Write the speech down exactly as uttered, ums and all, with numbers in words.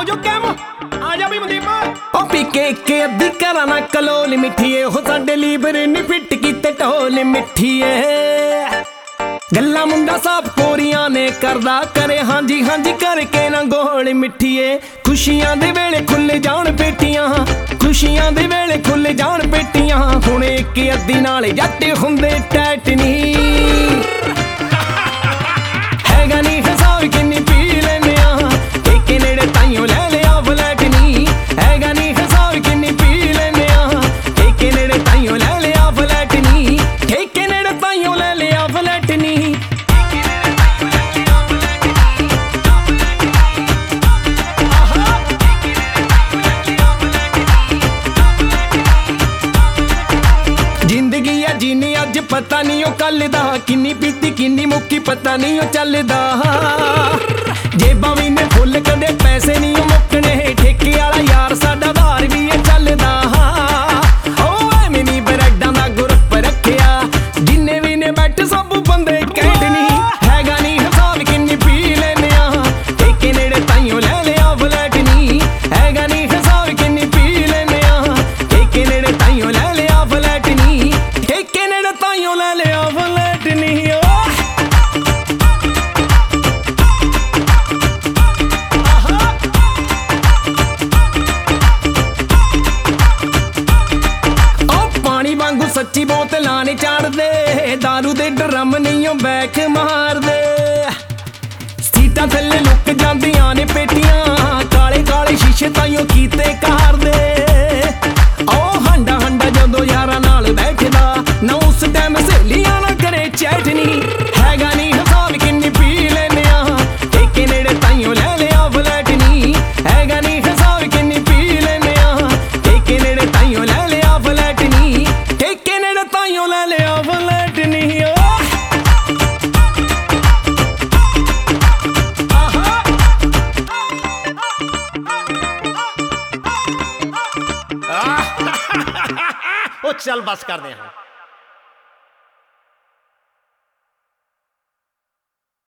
ਹੋ ਜੋ ਕੈਮ ਆ ਜਾ ਵੀ ਮਨਦੀਪ। ਉਹ ਪੀ ਕੇ ਕੇ ਅੱਧੀ ਕਰਾਂ ਨਾ ਕਲੋਲ ਮਿੱਠੀਏ, ਉਹ ਸਾਡੇ ਲੀਵਰ ਨੀ ਫਿੱਟ ਕੀਤੇ ਢੋਲ ਮਿੱਠੀਏ। ਗੱਲਾਂ ਮੁੰਡਾ ਸਾਫ ਕੋਰੀਆਂ ਨੇ ਕਰਦਾ, ਕਰੇ ਹਾਂਜੀ ਹਾਂਜੀ ਕਰਕੇ ਨਾ ਗੋਲ ਮਿੱਠੀਏ। ਖੁਸ਼ੀਆਂ ਦੇ ਵੇਲੇ ਖੁੱਲ ਜਾਣ ਪੇਟੀਆਂ, ਖੁਸ਼ੀਆਂ ਦੇ ਵੇਲੇ ਖੁੱਲ ਜਾਣ ਪੇਟੀਆਂ। ਹੁਣ ਇੱਕ ਅੱਧੀ ਨਾਲ ਜੱਟ ਹੁੰਦੇ ਟੈਟ ਨੀ, ਹੈਗਾ ਨੀ ਹਿਸਾਬ ਕਿੰਨੀ ਪੀ ਲੈਨੇ ਆ। ਠੇਕੇ ਨੇੜੇ ਤਾਈਓ ਲੈ ਲਿਆ ਫਲੈਟ ਨੀ, ਹੈਗਾ ਨੀ ਹਿਸਾਬ ਕਿੰਨੀ ਪੀ ਲੈਨੇ ਆ। ਠੇਕੇ ਨੇੜੇ ਤਾਈਓ ਲੈ ਲਿਆ ਫਲੈਟ ਨੀ, ਠੇਕੇ ਨੇੜੇ ਤਾਈਓ ਲੈ ਲਿਆ ਫਲੈਟ ਨੀ। ਜ਼ਿੰਦਗੀ ਆ ਜੀਨੀ ਅੱਜ ਪਤਾ ਨਹੀਂ ਉਹ ਕੱਲ ਦਾ, ਕਿੰਨੀ ਪੀਤੀ ਕਿੰਨੀ ਮੁੱਕੀ ਪਤਾ ਨਹੀਂ ਉਹ ਚੱਲਦਾ। ਜੇਬਾਂ ਵੀ ਨੇ ਫੁੱਲ ਕਦੇ ਪੈਸੇ ਨਹੀਂ ਉਹ ਮੁੱਕਣੇ, ਠੇਕੇ ਵਾਲਾ ਯਾਰ ਸਾਡਾ ਧਾਰ ਵੀ ਇਹ ਚੱਲਦਾ। ਉਹ ਐਵੇਂ ਨੀ ਬਰੈਡਾਂ ਦਾ ਗਰੁੱਪ ਰੱਖਿਆ, ਜਿੰਨੇ ਵੀ ਨੇ ਬੈਠ ਸਭ ਬੰਦੇ ਕੈਂਟ ਨਹੀਂ। ਹੈਗਾ ਨੀ ਹਿਸਾਬ ਕਿੰਨੀ ਪੀ ਲੈਨੇ ਆ, ਠੇਕੇ ਨੇੜੇ ਤਾਈਓ ਲੈ ਲਿਆ ਫਲੈਟ ਨੀ। ਹੈਗਾ ਨੀ ਹਿਸਾਬ ਕਿੰਨੀ ਪੀ ਲੈਨੇ ਆ, ਠੇਕੇ ਨੇੜੇ ਤਾਈਓ ਲੈ ਲਿਆ ਫਲੈਟ ਨੀ। ਠੇਕੇ ਨੇੜੇ ਤਾਈਓ ਲੈ ਲਿਆ ਫਲੈਟ ਨੀ। ਸੱਚੀ ਬੋਤਲਾਂ ਨੀ ਚਾੜਦੇ, ਦਾਰੂ ਦੇ ਡਰਮ ਨਹੀਂ ਉਹ ਬੈਕ ਮਾਰਦੇ। ਸੀਟਾਂ ਥੱਲੇ ਲੁੱਕ ਜਾਂਦੀਆਂ ਨੇ ਪੇਟੀਆਂ, ਕਾਲੇ ਕਾਲੇ ਸ਼ੀਸ਼ੇ ਤਾਈਓ ਕੀਤੇ ਕਾਰਦੇ। ਉਹ ਹੰਡਾ ਹੰਡਾ ਜਦੋਂ ਯਾਰਾਂ ਨਾਲ ਬੈਠਦਾ, ਨਾ ਉਸ ਟਾਈਮ ਸਹੇਲੀਆਂ ਨਾ ਕਰੇ ਚੈਟ ਨੀ। ਹੈਗਾ ਨੀ ਹਿਸਾਬ ਕਿੰਨੀ ਪੀ ਲੈਨੇ ਆ, ਠੇਕੇ ਨੇੜੇ ਤਾਈਓ ਲੈ ਲਿਆ ਫਲੈਟ ਨੀ। ਹੈਗਾ ਨੀ ਹਿਸਾਬ ਕਿੰਨੀ ਪੀ ਲੈਨੇ ਆ, ਠੇਕੇ ਨੇੜੇ ਤਾਈਓ ਲੈ ਲਿਆ ਫਲੈਟ ਨੀ। ਠੇਕੇ ਨੇੜੇ ਤਾਈਓ ਲੈ ਲਿਆ ਫਲੈਟ ਨੀ। ਉਹ ਚੱਲ ਬਸ ਕਰਦੇ ਹਾਂ।